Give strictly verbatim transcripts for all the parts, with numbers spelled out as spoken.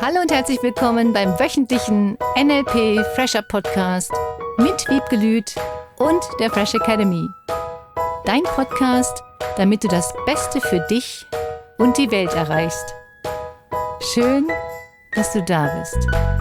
Hallo und herzlich willkommen beim wöchentlichen N L P Fresher Podcast mit Wiebke Lüth und der Fresh Academy. Dein Podcast, damit du das Beste für dich und die Welt erreichst. Schön, dass du da bist.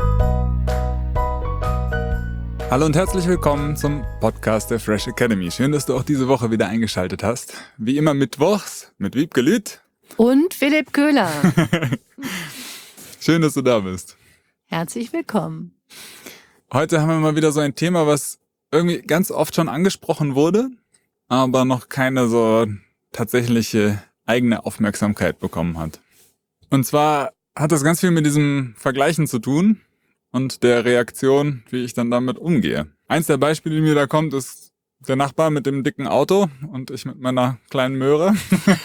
Hallo und herzlich willkommen zum Podcast der Fresh Academy. Schön, dass du auch diese Woche wieder eingeschaltet hast. Wie immer mittwochs mit Wiebke Lüth und Philipp Köhler. Schön, dass du da bist. Herzlich willkommen. Heute haben wir mal wieder so ein Thema, was irgendwie ganz oft schon angesprochen wurde, aber noch keine so tatsächliche eigene Aufmerksamkeit bekommen hat. Und zwar hat das ganz viel mit diesem Vergleichen zu tun und der Reaktion, wie ich dann damit umgehe. Eins der Beispiele, die mir da kommt, ist der Nachbar mit dem dicken Auto und ich mit meiner kleinen Möhre.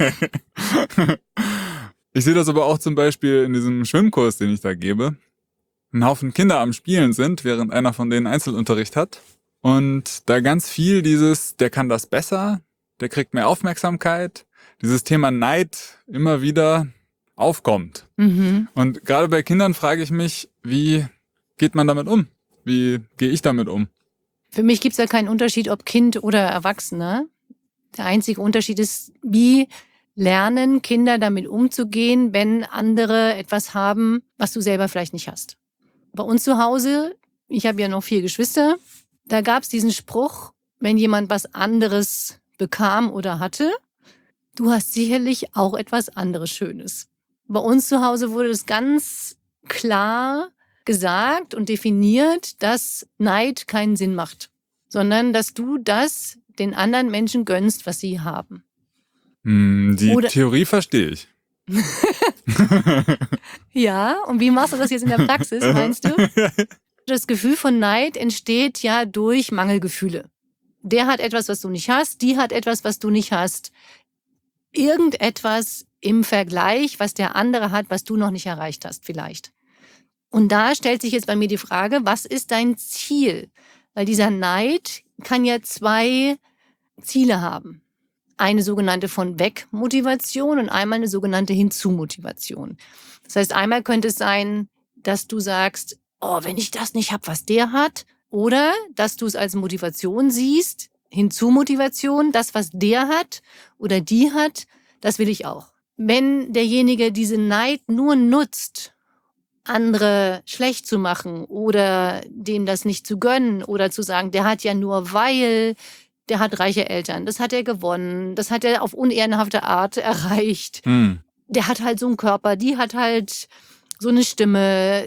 Ich sehe das aber auch zum Beispiel in diesem Schwimmkurs, den ich da gebe. Ein Haufen Kinder am Spielen sind, während einer von denen Einzelunterricht hat. Und da ganz viel dieses, der kann das besser, der kriegt mehr Aufmerksamkeit, dieses Thema Neid immer wieder aufkommt. Mhm. Und gerade bei Kindern frage ich mich, wie geht man damit um? Wie gehe ich damit um? Für mich gibt es ja keinen Unterschied, ob Kind oder Erwachsener. Der einzige Unterschied ist, wie lernen Kinder damit umzugehen, wenn andere etwas haben, was du selber vielleicht nicht hast. Bei uns zu Hause, ich habe ja noch vier Geschwister, da gab es diesen Spruch, wenn jemand was anderes bekam oder hatte, du hast sicherlich auch etwas anderes Schönes. Bei uns zu Hause wurde es ganz klar gesagt und definiert, dass Neid keinen Sinn macht, sondern dass du das den anderen Menschen gönnst, was sie haben. Die Oder Theorie verstehe ich. Ja, und wie machst du das jetzt in der Praxis, meinst du? Das Gefühl von Neid entsteht ja durch Mangelgefühle. Der hat etwas, was du nicht hast, die hat etwas, was du nicht hast. Irgendetwas im Vergleich, was der andere hat, was du noch nicht erreicht hast vielleicht. Und da stellt sich jetzt bei mir die Frage, was ist dein Ziel? Weil dieser Neid kann ja zwei Ziele haben. Eine sogenannte Von-Weg-Motivation und einmal eine sogenannte Hinzu-Motivation. Das heißt, einmal könnte es sein, dass du sagst, oh, wenn ich das nicht habe, was der hat, oder dass du es als Motivation siehst, Hinzu-Motivation, das, was der hat oder die hat, das will ich auch. Wenn derjenige diese Neid nur nutzt, andere schlecht zu machen oder dem das nicht zu gönnen oder zu sagen, der hat ja nur weil... Der hat reiche Eltern, das hat er gewonnen, das hat er auf unehrenhafte Art erreicht. Hm. Der hat halt so einen Körper, die hat halt so eine Stimme.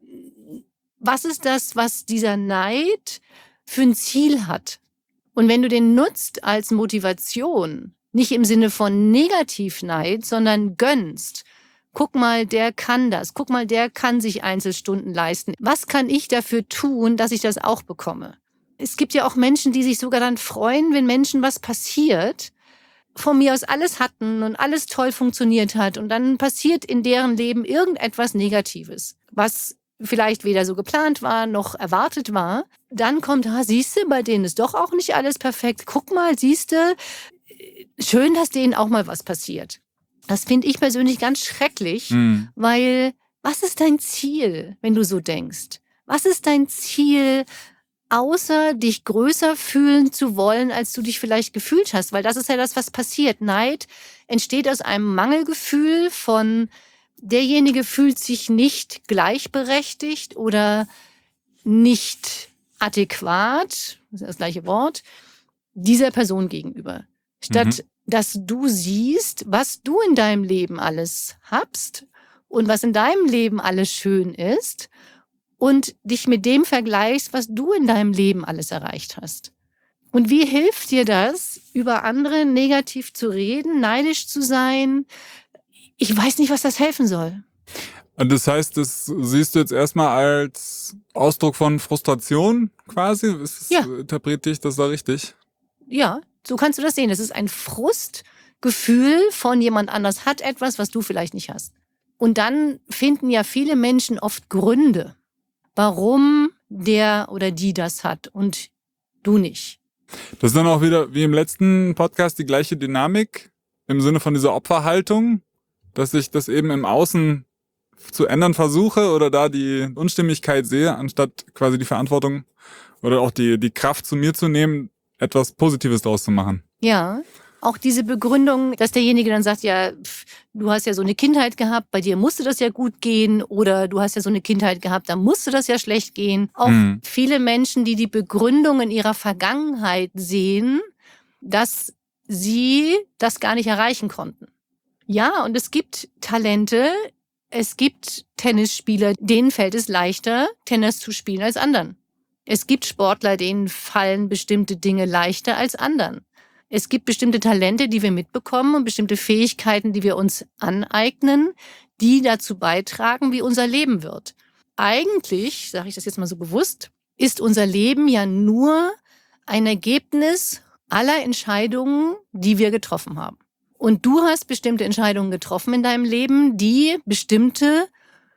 Was ist das, was dieser Neid für ein Ziel hat? Und wenn du den nutzt als Motivation, nicht im Sinne von Negativneid, sondern gönnst, guck mal, der kann das, guck mal, der kann sich Einzelstunden leisten. Was kann ich dafür tun, dass ich das auch bekomme? Es gibt ja auch Menschen, die sich sogar dann freuen, wenn Menschen was passiert, von mir aus alles hatten und alles toll funktioniert hat und dann passiert in deren Leben irgendetwas Negatives, was vielleicht weder so geplant war, noch erwartet war. Dann kommt, ah, siehst du, bei denen ist doch auch nicht alles perfekt. Guck mal, siehst du, schön, dass denen auch mal was passiert. Das finde ich persönlich ganz schrecklich, mhm. weil was ist dein Ziel, wenn du so denkst? Was ist dein Ziel, außer dich größer fühlen zu wollen, als du dich vielleicht gefühlt hast? Weil das ist ja das, was passiert. Neid entsteht aus einem Mangelgefühl von, derjenige fühlt sich nicht gleichberechtigt oder nicht adäquat, das ist das gleiche Wort, dieser Person gegenüber. Statt, mhm. dass du siehst, was du in deinem Leben alles habst und was in deinem Leben alles schön ist, und dich mit dem vergleichst, was du in deinem Leben alles erreicht hast. Und wie hilft dir das, über andere negativ zu reden, neidisch zu sein? Ich weiß nicht, was das helfen soll. Und das heißt, das siehst du jetzt erstmal als Ausdruck von Frustration quasi? Ist, ja. Interpretiere ich das da richtig? Ja, so kannst du das sehen. Es ist ein Frustgefühl von jemand anders hat etwas, was du vielleicht nicht hast. Und dann finden ja viele Menschen oft Gründe, warum der oder die das hat und du nicht. Das ist dann auch wieder wie im letzten Podcast die gleiche Dynamik im Sinne von dieser Opferhaltung, dass ich das eben im Außen zu ändern versuche oder da die Unstimmigkeit sehe, anstatt quasi die Verantwortung oder auch die, die Kraft zu mir zu nehmen, etwas Positives daraus zu machen. Ja, auch diese Begründung, dass derjenige dann sagt, ja, pf, du hast ja so eine Kindheit gehabt, bei dir musste das ja gut gehen oder du hast ja so eine Kindheit gehabt, da musste das ja schlecht gehen. Auch Mhm. viele Menschen, die die Begründung in ihrer Vergangenheit sehen, dass sie das gar nicht erreichen konnten. Ja, und es gibt Talente, es gibt Tennisspieler, denen fällt es leichter, Tennis zu spielen als anderen. Es gibt Sportler, denen fallen bestimmte Dinge leichter als anderen. Es gibt bestimmte Talente, die wir mitbekommen und bestimmte Fähigkeiten, die wir uns aneignen, die dazu beitragen, wie unser Leben wird. Eigentlich, sage ich das jetzt mal so bewusst, ist unser Leben ja nur ein Ergebnis aller Entscheidungen, die wir getroffen haben. Und du hast bestimmte Entscheidungen getroffen in deinem Leben, die bestimmte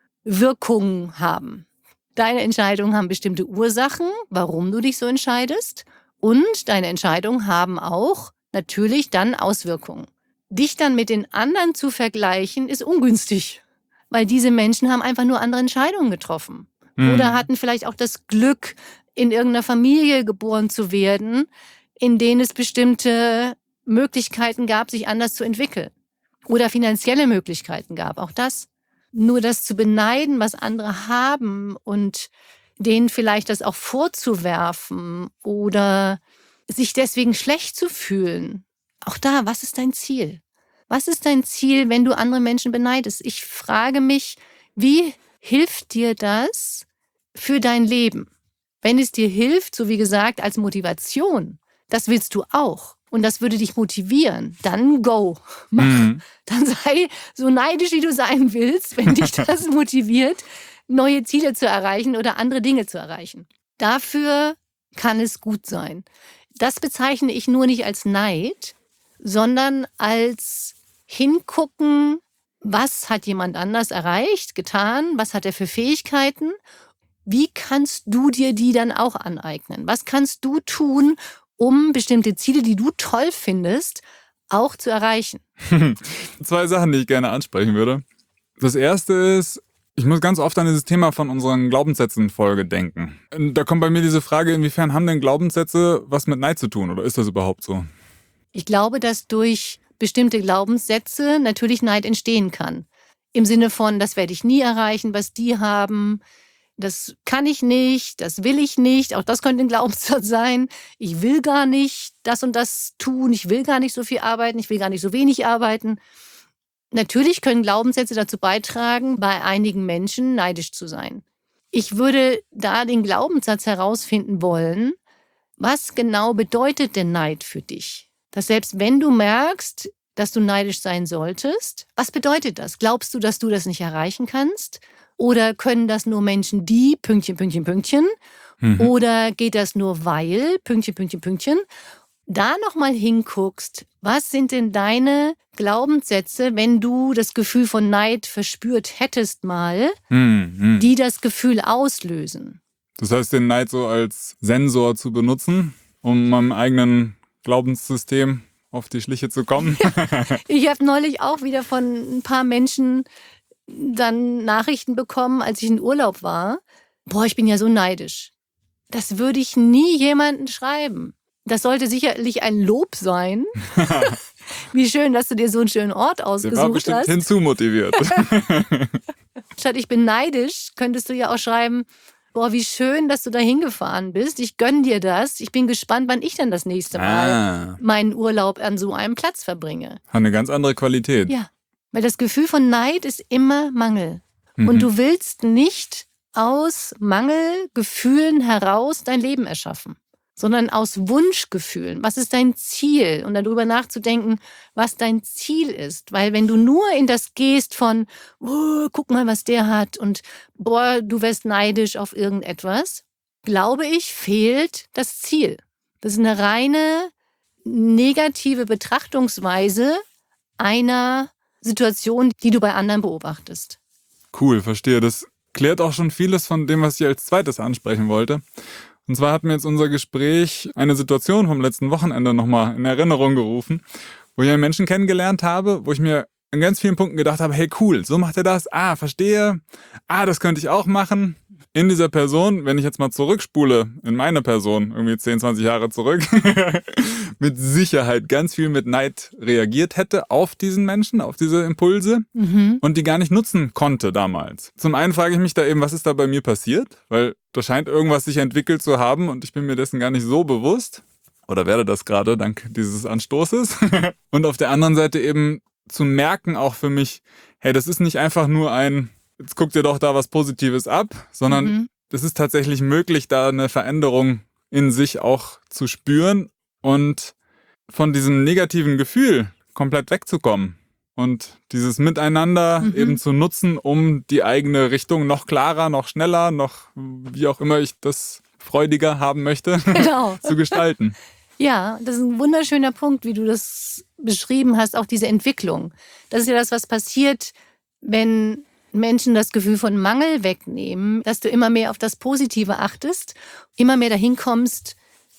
Wirkungen haben. Deine Entscheidungen haben bestimmte Ursachen, warum du dich so entscheidest. Und deine Entscheidungen haben auch natürlich dann Auswirkungen. Dich dann mit den anderen zu vergleichen, ist ungünstig. Weil diese Menschen haben einfach nur andere Entscheidungen getroffen. Mhm. Oder hatten vielleicht auch das Glück, in irgendeiner Familie geboren zu werden, in denen es bestimmte Möglichkeiten gab, sich anders zu entwickeln. Oder finanzielle Möglichkeiten gab, auch das. Nur das zu beneiden, was andere haben und denen vielleicht das auch vorzuwerfen oder sich deswegen schlecht zu fühlen. Auch da, was ist dein Ziel? Was ist dein Ziel, wenn du andere Menschen beneidest? Ich frage mich, wie hilft dir das für dein Leben? Wenn es dir hilft, so wie gesagt, als Motivation, das willst du auch. Und das würde dich motivieren, dann go, mach. Mhm. Dann sei so neidisch, wie du sein willst, wenn dich das motiviert, neue Ziele zu erreichen oder andere Dinge zu erreichen. Dafür kann es gut sein. Das bezeichne ich nur nicht als Neid, sondern als Hingucken, was hat jemand anders erreicht, getan, was hat er für Fähigkeiten, wie kannst du dir die dann auch aneignen? Was kannst du tun, um bestimmte Ziele, die du toll findest, auch zu erreichen? Zwei Sachen, die ich gerne ansprechen würde. Das erste ist, ich muss ganz oft an dieses Thema von unseren Glaubenssätzen-Folge denken. Da kommt bei mir diese Frage, inwiefern haben denn Glaubenssätze was mit Neid zu tun? Oder ist das überhaupt so? Ich glaube, dass durch bestimmte Glaubenssätze natürlich Neid entstehen kann. Im Sinne von, das werde ich nie erreichen, was die haben. Das kann ich nicht, das will ich nicht. Auch das könnte ein Glaubenssatz sein. Ich will gar nicht das und das tun. Ich will gar nicht so viel arbeiten. Ich will gar nicht so wenig arbeiten. Natürlich können Glaubenssätze dazu beitragen, bei einigen Menschen neidisch zu sein. Ich würde da den Glaubenssatz herausfinden wollen, was genau bedeutet denn Neid für dich? Dass selbst wenn du merkst, dass du neidisch sein solltest, was bedeutet das? Glaubst du, dass du das nicht erreichen kannst? Oder können das nur Menschen, die, Pünktchen, Pünktchen, Pünktchen? Mhm. Oder geht das nur, weil, Pünktchen, Pünktchen, Pünktchen? Da nochmal hinguckst, was sind denn deine Glaubenssätze, wenn du das Gefühl von Neid verspürt hättest mal, Mhm. die das Gefühl auslösen? Das heißt, den Neid so als Sensor zu benutzen, um meinem eigenen Glaubenssystem auf die Schliche zu kommen. Ich habe neulich auch wieder von ein paar Menschen dann Nachrichten bekommen, als ich in Urlaub war. Boah, ich bin ja so neidisch. Das würde ich nie jemandem schreiben. Das sollte sicherlich ein Lob sein. Wie schön, dass du dir so einen schönen Ort Der war ausgesucht bestimmt hast. hinzumotiviert. Statt ich bin neidisch, könntest du ja auch schreiben, boah, wie schön, dass du da hingefahren bist. Ich gönn dir das. Ich bin gespannt, wann ich dann das nächste Mal Ah, meinen Urlaub an so einem Platz verbringe. hat eine ganz andere Qualität. Ja, weil das Gefühl von Neid ist immer Mangel. Mhm. Und du willst nicht aus Mangelgefühlen heraus dein Leben erschaffen, sondern aus Wunschgefühlen. Was ist dein Ziel? Und darüber nachzudenken, was dein Ziel ist. Weil wenn du nur in das gehst von, oh, guck mal, was der hat und boah, du wärst neidisch auf irgendetwas, glaube ich, fehlt das Ziel. Das ist eine reine negative Betrachtungsweise einer Situation, die du bei anderen beobachtest. Cool, verstehe. Das klärt auch schon vieles von dem, was ich als zweites ansprechen wollte. Und zwar hat mir jetzt unser Gespräch eine Situation vom letzten Wochenende nochmal in Erinnerung gerufen, wo ich einen Menschen kennengelernt habe, wo ich mir in ganz vielen Punkten gedacht habe, hey cool, so macht er das, ah, verstehe, ah, das könnte ich auch machen. In dieser Person, wenn ich jetzt mal zurückspule, in meine Person, irgendwie zehn, zwanzig Jahre zurück, mit Sicherheit ganz viel mit Neid reagiert hätte auf diesen Menschen, auf diese Impulse Mhm. und die gar nicht nutzen konnte damals. Zum einen frage ich mich da eben, was ist da bei mir passiert? Weil da scheint irgendwas sich entwickelt zu haben und ich bin mir dessen gar nicht so bewusst. Oder werde das gerade dank dieses Anstoßes. Und auf der anderen Seite eben zu merken auch für mich, hey, das ist nicht einfach nur ein, jetzt guck dir doch da was Positives ab, sondern Mhm. es ist tatsächlich möglich, da eine Veränderung in sich auch zu spüren und von diesem negativen Gefühl komplett wegzukommen und dieses Miteinander Mhm. eben zu nutzen, um die eigene Richtung noch klarer, noch schneller, noch wie auch immer ich das freudiger haben möchte, Genau. zu gestalten. Ja, das ist ein wunderschöner Punkt, wie du das beschrieben hast, auch diese Entwicklung. Das ist ja das, was passiert, wenn Menschen das Gefühl von Mangel wegnehmen, dass du immer mehr auf das Positive achtest, immer mehr dahin kommst,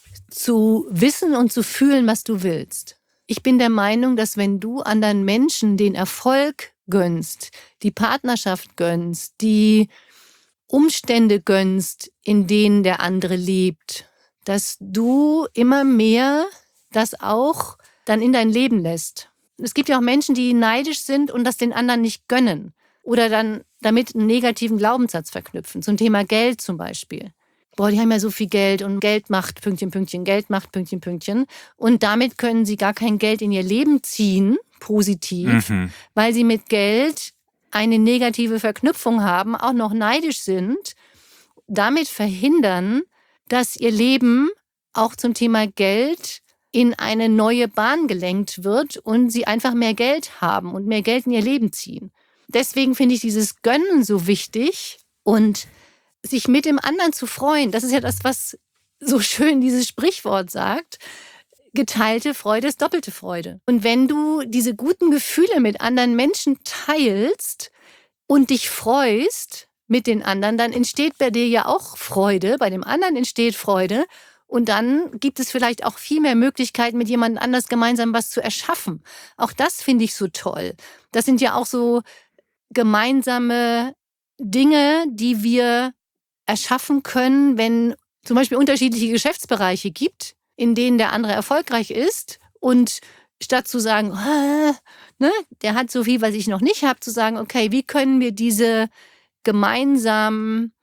zu wissen und zu fühlen, was du willst. Ich bin der Meinung, dass wenn du anderen Menschen den Erfolg gönnst, die Partnerschaft gönnst, die Umstände gönnst, in denen der andere lebt, dass du immer mehr das auch dann in dein Leben lässt. Es gibt ja auch Menschen, die neidisch sind und das den anderen nicht gönnen oder dann damit einen negativen Glaubenssatz verknüpfen, zum Thema Geld zum Beispiel. Boah, die haben ja so viel Geld und Geld macht Pünktchen, Pünktchen, Geld macht Pünktchen, Pünktchen. Und damit können sie gar kein Geld in ihr Leben ziehen, positiv, Mhm. weil sie mit Geld eine negative Verknüpfung haben, auch noch neidisch sind, damit verhindern, dass ihr Leben auch zum Thema Geld in eine neue Bahn gelenkt wird und sie einfach mehr Geld haben und mehr Geld in ihr Leben ziehen. Deswegen finde ich dieses Gönnen so wichtig und sich mit dem anderen zu freuen. Das ist ja das, was so schön dieses Sprichwort sagt. Geteilte Freude ist doppelte Freude. Und wenn du diese guten Gefühle mit anderen Menschen teilst und dich freust mit den anderen, dann entsteht bei dir ja auch Freude, bei dem anderen entsteht Freude und dann gibt es vielleicht auch viel mehr Möglichkeiten, mit jemand anders gemeinsam was zu erschaffen. Auch das finde ich so toll. Das sind ja auch so gemeinsame Dinge, die wir erschaffen können, wenn zum Beispiel unterschiedliche Geschäftsbereiche gibt, in denen der andere erfolgreich ist und statt zu sagen, ah, ne, der hat so viel, was ich noch nicht habe, zu sagen, okay, wie können wir diese gemeinsamen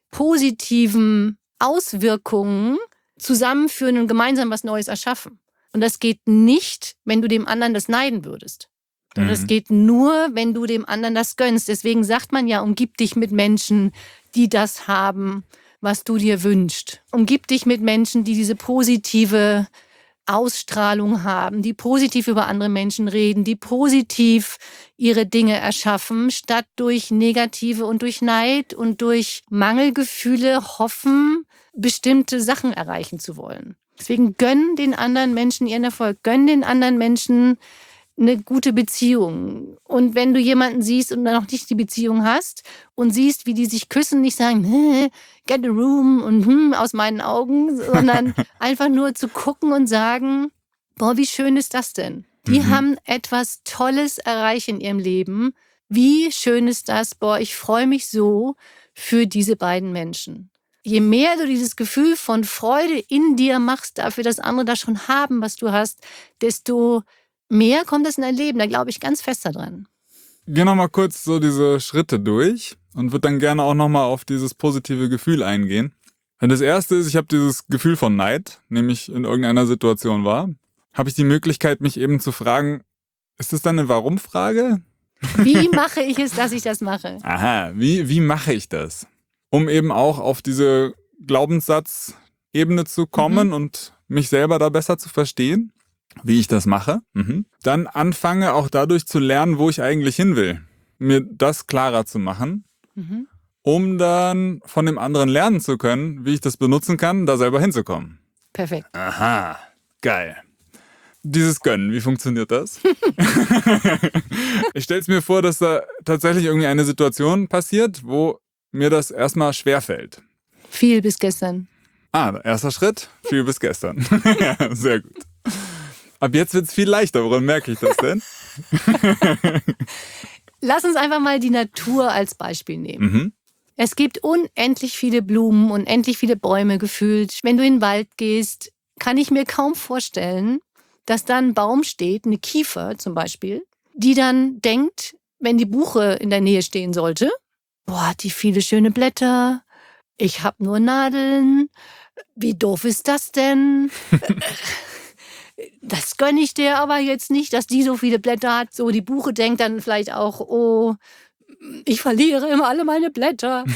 positiven Auswirkungen zusammenführen und gemeinsam was Neues erschaffen. Und das geht nicht, wenn du dem anderen das neiden würdest. Mhm. Das geht nur, wenn du dem anderen das gönnst. Deswegen sagt man ja, umgib dich mit Menschen, die das haben, was du dir wünschst. Umgib dich mit Menschen, die diese positive Ausstrahlung haben, die positiv über andere Menschen reden, die positiv ihre Dinge erschaffen, statt durch negative und durch Neid und durch Mangelgefühle hoffen, bestimmte Sachen erreichen zu wollen. Deswegen gönn den anderen Menschen ihren Erfolg, gönn den anderen Menschen eine gute Beziehung. Und wenn du jemanden siehst und noch nicht die Beziehung hast und siehst, wie die sich küssen, nicht sagen, get a room und hm, aus meinen Augen, sondern einfach nur zu gucken und sagen, boah, wie schön ist das denn? Die mhm. haben etwas Tolles erreicht in ihrem Leben. Wie schön ist das? Boah, ich freue mich so für diese beiden Menschen. Je mehr du dieses Gefühl von Freude in dir machst, dafür, dass andere das schon haben, was du hast, desto mehr kommt das in dein Leben. Da glaube ich ganz fest daran. Geh noch mal kurz so diese Schritte durch und würde dann gerne auch noch mal auf dieses positive Gefühl eingehen. Wenn das erste ist, ich habe dieses Gefühl von Neid, nämlich in irgendeiner Situation war, habe ich die Möglichkeit, mich eben zu fragen, ist das dann eine Warum-Frage? Wie mache ich es, dass ich das mache? Aha, wie, wie mache ich das? Um eben auch auf diese Glaubenssatz-Ebene zu kommen mhm. und mich selber da besser zu verstehen, wie ich das mache. Mhm. Dann anfange auch dadurch zu lernen, wo ich eigentlich hin will. Mir das klarer zu machen, mhm. um dann von dem anderen lernen zu können, wie ich das benutzen kann, da selber hinzukommen. Perfekt. Aha, geil. Dieses Gönnen, wie funktioniert das? Ich stelle es mir vor, dass da tatsächlich irgendwie eine Situation passiert, wo mir das erstmal schwerfällt. Viel bis gestern. Ah, erster Schritt, viel bis gestern. Ja, sehr gut. Ab jetzt wird's viel leichter. Woran merke ich das denn? Lass uns einfach mal die Natur als Beispiel nehmen. Mhm. Es gibt unendlich viele Blumen, unendlich viele Bäume gefühlt. Wenn du in den Wald gehst, kann ich mir kaum vorstellen, dass da ein Baum steht, eine Kiefer zum Beispiel, die dann denkt, wenn die Buche in der Nähe stehen sollte, boah, hat die viele schöne Blätter, ich hab nur Nadeln, wie doof ist das denn? Das gönne ich dir aber jetzt nicht, dass die so viele Blätter hat. So, die Buche denkt dann vielleicht auch, oh, ich verliere immer alle meine Blätter.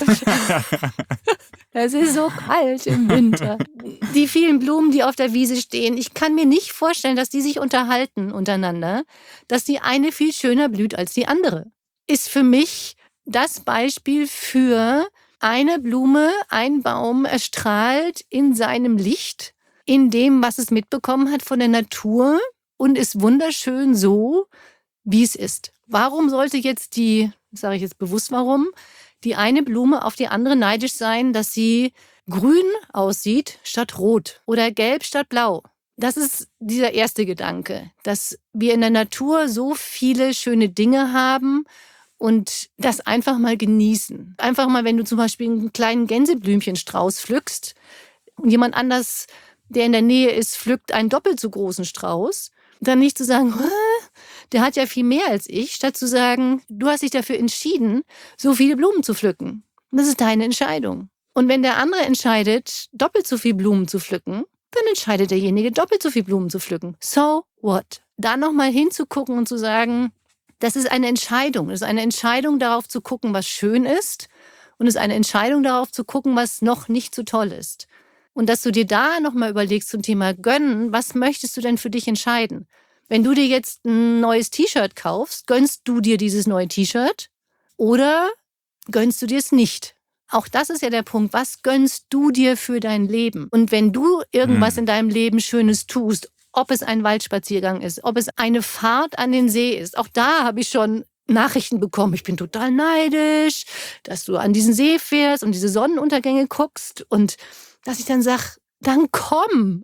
Es ist so kalt im Winter. Die vielen Blumen, die auf der Wiese stehen, ich kann mir nicht vorstellen, dass die sich unterhalten untereinander, dass die eine viel schöner blüht als die andere. Ist für mich das Beispiel für eine Blume, ein Baum erstrahlt in seinem Licht, in dem, was es mitbekommen hat von der Natur und ist wunderschön so, wie es ist. Warum sollte jetzt die, sage ich jetzt bewusst warum, die eine Blume auf die andere neidisch sein, dass sie grün aussieht statt rot oder gelb statt blau? Das ist dieser erste Gedanke, dass wir in der Natur so viele schöne Dinge haben und das einfach mal genießen. Einfach mal, wenn du zum Beispiel einen kleinen Gänseblümchenstrauß pflückst und jemand anders, der in der Nähe ist, pflückt einen doppelt so großen Strauß, dann nicht zu sagen, der hat ja viel mehr als ich, statt zu sagen, du hast dich dafür entschieden, so viele Blumen zu pflücken. Das ist deine Entscheidung. Und wenn der andere entscheidet, doppelt so viel Blumen zu pflücken, dann entscheidet derjenige, doppelt so viel Blumen zu pflücken. So what? Da nochmal hinzugucken und zu sagen, das ist eine Entscheidung. Es ist eine Entscheidung, darauf zu gucken, was schön ist. Und es ist eine Entscheidung, darauf zu gucken, was noch nicht so toll ist. Und dass du dir da nochmal überlegst zum Thema Gönnen, was möchtest du denn für dich entscheiden? Wenn du dir jetzt ein neues T-Shirt kaufst, gönnst du dir dieses neue T-Shirt oder gönnst du dir es nicht? Auch das ist ja der Punkt. Was gönnst du dir für dein Leben? Und wenn du irgendwas in deinem Leben Schönes tust, ob es ein Waldspaziergang ist, ob es eine Fahrt an den See ist, auch da habe ich schon Nachrichten bekommen. Ich bin total neidisch, dass du an diesen See fährst und diese Sonnenuntergänge guckst und dass ich dann sage, dann komm,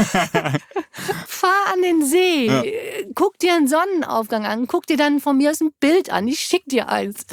fahr an den See, ja. Guck dir einen Sonnenaufgang an, guck dir dann von mir aus ein Bild an, ich schick dir eins.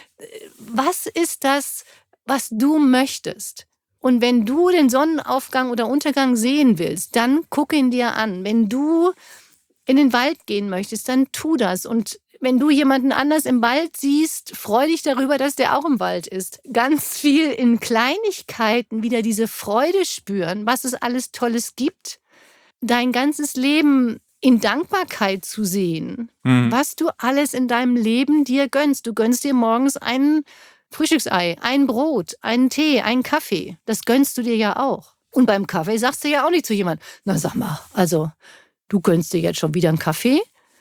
Was ist das, was du möchtest? Und wenn du den Sonnenaufgang oder Untergang sehen willst, dann guck ihn dir an. Wenn du in den Wald gehen möchtest, dann tu das. Und wenn du jemanden anders im Wald siehst, freu dich darüber, dass der auch im Wald ist. Ganz viel in Kleinigkeiten wieder diese Freude spüren, was es alles Tolles gibt. Dein ganzes Leben in Dankbarkeit zu sehen, mhm. was du alles in deinem Leben dir gönnst. Du gönnst dir morgens ein Frühstücksei, ein Brot, einen Tee, einen Kaffee. Das gönnst du dir ja auch. Und beim Kaffee sagst du ja auch nicht zu jemandem, na sag mal, also du gönnst dir jetzt schon wieder einen Kaffee?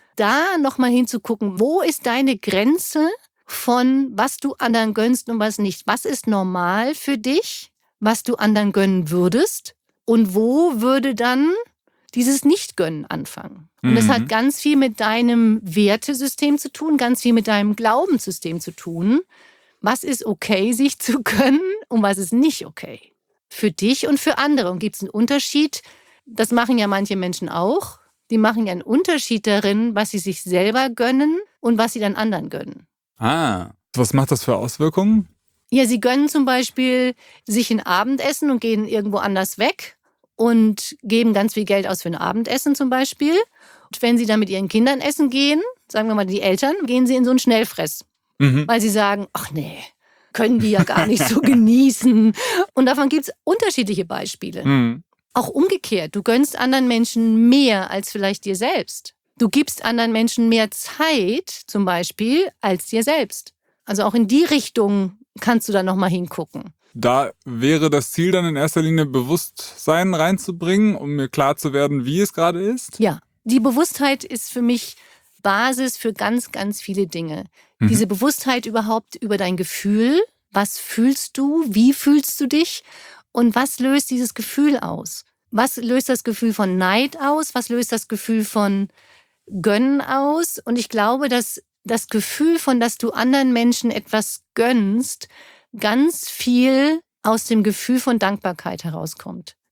Da nochmal hinzugucken, wo ist deine Grenze von, was du anderen gönnst und was nicht? Was ist normal für dich, was du anderen gönnen würdest? Und wo würde dann dieses Nicht-Gönnen anfangen? Und mhm. das hat ganz viel mit deinem Wertesystem zu tun, ganz viel mit deinem Glaubenssystem zu tun. Was ist okay, sich zu gönnen und was ist nicht okay? Für dich und für andere. Und gibt es einen Unterschied? Das machen ja manche Menschen auch. Die machen ja einen Unterschied darin, was sie sich selber gönnen und was sie dann anderen gönnen. Ah, was macht das für Auswirkungen? Ja, sie gönnen zum Beispiel sich ein Abendessen und gehen irgendwo anders weg und geben ganz viel Geld aus für ein Abendessen zum Beispiel. Und wenn sie dann mit ihren Kindern essen gehen, sagen wir mal die Eltern, gehen sie in so einen Schnellfress. Mhm. Weil sie sagen, ach nee, können die ja gar nicht so genießen. Und davon gibt es unterschiedliche Beispiele. Mhm. Auch umgekehrt, du gönnst anderen Menschen mehr als vielleicht dir selbst. Du gibst anderen Menschen mehr Zeit zum Beispiel als dir selbst. Also auch in die Richtung kannst du dann nochmal hingucken. Da wäre das Ziel dann in erster Linie Bewusstsein reinzubringen, um mir klar zu werden, wie es gerade ist? Ja, die Bewusstheit ist für mich Basis für ganz, ganz viele Dinge. Mhm. Diese Bewusstheit überhaupt über dein Gefühl. Was fühlst du? Wie fühlst du dich? Und was löst dieses Gefühl aus? Was löst das Gefühl von Neid aus? Was löst das Gefühl von Gönnen aus? Und ich glaube, dass das Gefühl von, dass du anderen Menschen etwas gönnst, ganz viel aus dem Gefühl von Dankbarkeit herauskommt.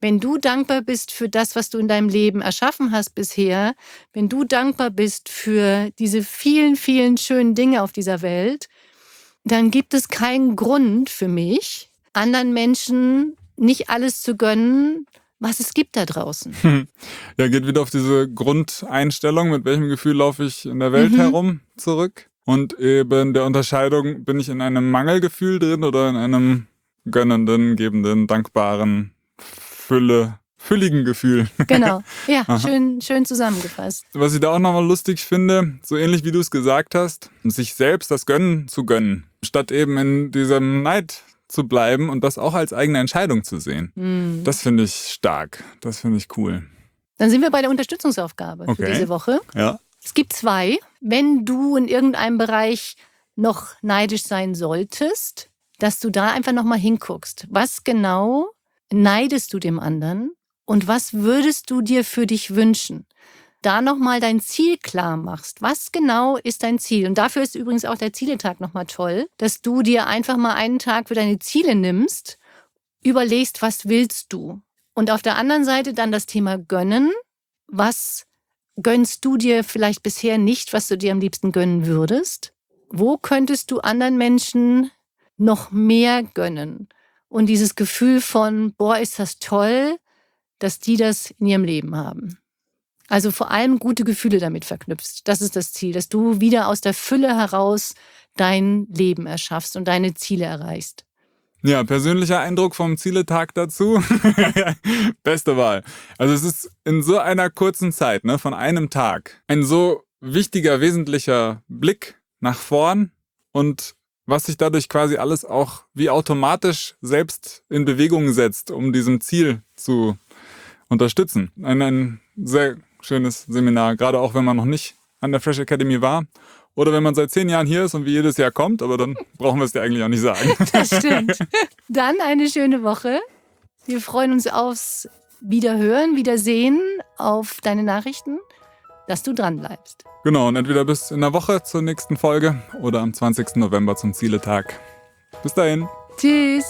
Wenn du dankbar bist für das, was du in deinem Leben erschaffen hast bisher, wenn du dankbar bist für diese vielen, vielen schönen Dinge auf dieser Welt, dann gibt es keinen Grund für mich, anderen Menschen nicht alles zu gönnen, was es gibt da draußen. Ja, geht wieder auf diese Grundeinstellung, mit welchem Gefühl laufe ich in der Welt Mhm. herum, zurück. Und eben der Unterscheidung, bin ich in einem Mangelgefühl drin oder in einem gönnenden, gebenden, dankbaren, Fülle, fülligen Gefühl. Genau, ja, Aha. schön, schön zusammengefasst. Was ich da auch nochmal lustig finde, so ähnlich wie du es gesagt hast, sich selbst das Gönnen zu gönnen, statt eben in diesem Neid zu bleiben und das auch als eigene Entscheidung zu sehen. Hm. Das finde ich stark. Das finde ich cool. Dann sind wir bei der Unterstützungsaufgabe Okay. für diese Woche. Ja. Es gibt zwei. Wenn du in irgendeinem Bereich noch neidisch sein solltest, dass du da einfach nochmal hinguckst. Was genau neidest du dem anderen und was würdest du dir für dich wünschen? Da nochmal dein Ziel klar machst. Was genau ist dein Ziel? Und dafür ist übrigens auch der Zieletag nochmal toll, dass du dir einfach mal einen Tag für deine Ziele nimmst, überlegst, was willst du? Und auf der anderen Seite dann das Thema Gönnen. Was gönnst du dir vielleicht bisher nicht, was du dir am liebsten gönnen würdest? Wo könntest du anderen Menschen noch mehr gönnen? Und dieses Gefühl von, boah, ist das toll, dass die das in ihrem Leben haben. Also vor allem gute Gefühle damit verknüpfst. Das ist das Ziel, dass du wieder aus der Fülle heraus dein Leben erschaffst und deine Ziele erreichst. Ja, persönlicher Eindruck vom Zieletag dazu. Beste Wahl. Also es ist in so einer kurzen Zeit, ne, von einem Tag, ein so wichtiger, wesentlicher Blick nach vorn und was sich dadurch quasi alles auch wie automatisch selbst in Bewegung setzt, um diesem Ziel zu unterstützen. Ein, ein sehr schönes Seminar, gerade auch wenn man noch nicht an der Fresh Academy war oder wenn man seit zehn Jahren hier ist und wie jedes Jahr kommt, aber dann brauchen wir es dir eigentlich auch nicht sagen. Das stimmt. Dann eine schöne Woche. Wir freuen uns aufs Wiederhören, Wiedersehen, auf deine Nachrichten, dass du dran bleibst. Genau, und entweder bis in der Woche zur nächsten Folge oder am zwanzigsten November zum Zieletag. Bis dahin. Tschüss.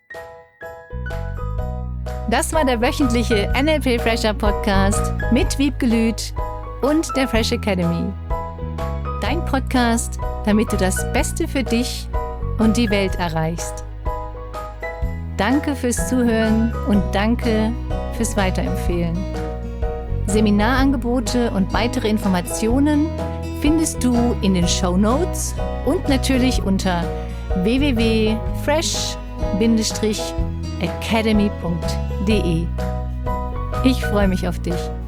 Das war der wöchentliche N L P Fresher Podcast mit Wiebke Lüth und der Fresh Academy. Dein Podcast, damit du das Beste für dich und die Welt erreichst. Danke fürs Zuhören und danke fürs Weiterempfehlen. Seminarangebote und weitere Informationen findest du in den Shownotes und natürlich unter w w w punkt fresh academy punkt d e. Ich freue mich auf dich.